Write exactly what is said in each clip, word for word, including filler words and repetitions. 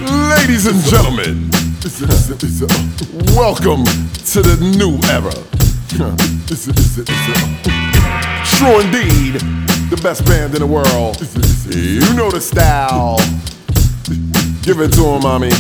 Ladies and gentlemen, welcome to the new era. True indeed, the best band in the world. You know the style. Give it to him, mommy.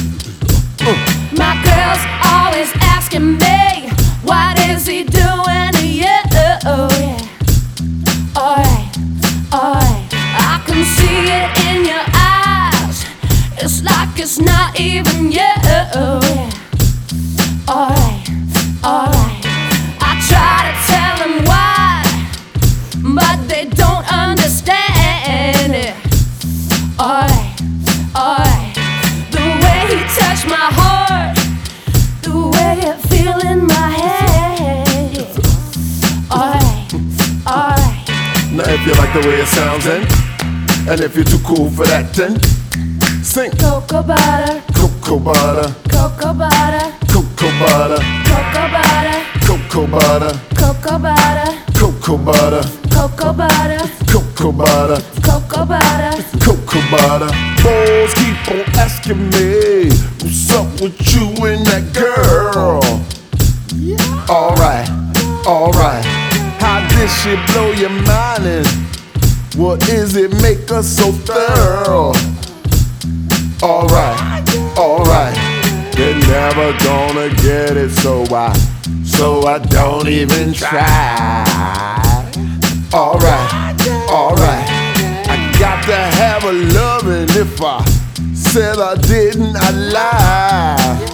My girl's always asking me, what is he doing? Yeah, oh yeah. Alright, alright. I can see it in your eyes. It's like it's not even, yeah, oh yeah. Alright, alright. I try to tell them why, but they don't understand it. Alright, alright. The way he touched my heart, the way it feel in my head, yeah. Alright, alright. Now if you like the way it sounds, then, and if you're too cool for that, then sing. Cocoa butter, Cocoa butter, cocoa butter, cocoa butter, cocoa butter, cocoa butter, cocoa butter, cocoa butter, cocoa butter, cocoa butter, cocoa butter. cocoa butter. Boys keep on asking me, what's up with you and that girl? Alright, alright. How did she blow your mind and what is it make us so thorough? Alright, alright. They're never gonna get it, so I, so I don't even try. Alright, alright. I got to have a loving. If I said I didn't, I lie.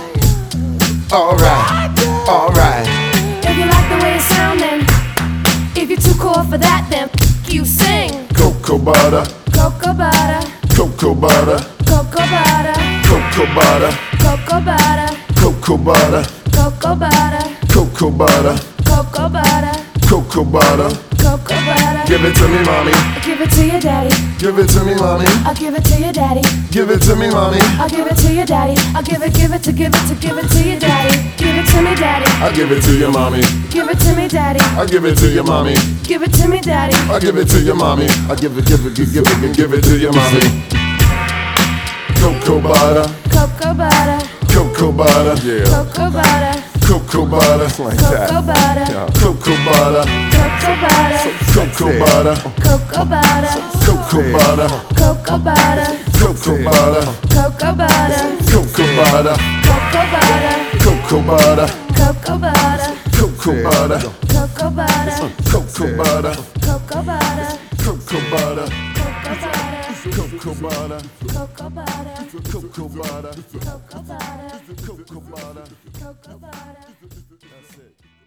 Alright, alright. If you like the way it sound, then if you're too cool for that, then you sing. Cocoa butter, Cocoa butter, cocoa butter, cocoa butter, cocoa butter, cocoa butter, cocoa butter, cocoa butter, cocoa butter, cocoa butter, cocoa butter. cocoa butter. Give it to me, mommy. I'll give it to your daddy. Give it to me, mommy. I'll give it to your daddy. Give it to me, mommy. I'll give it to your daddy. I'll give it, give it to, give it to, give it to your daddy. Give it to me, daddy. I'll give it to your mommy. Give it to me, daddy. I'll give it to your mommy. Give it to me, daddy. I'll give it to your mommy. I'll give it, give it, give it, give it, give it to your mommy. Cocoa butter, Cocoa butter, cocoa butter, yeah. cocoa butter, Cocoa butter, like cocoa that. butter, Cocoa butter, cocoa butter, cocoa butter, cocoa butter, cocoa butter, cocoa butter, cocoa butter, cocoa butter, cocoa butter, cocoa butter, cocoa butter, cocoa butter, cocoa butter, cocoa butter, cocoa butter, cocoa butter, cocoa butter, cocoa butter, cocoa butter, cocoa cocoa butter, butter, cocoa butter, cocoa butter. cocoa butter. That's it.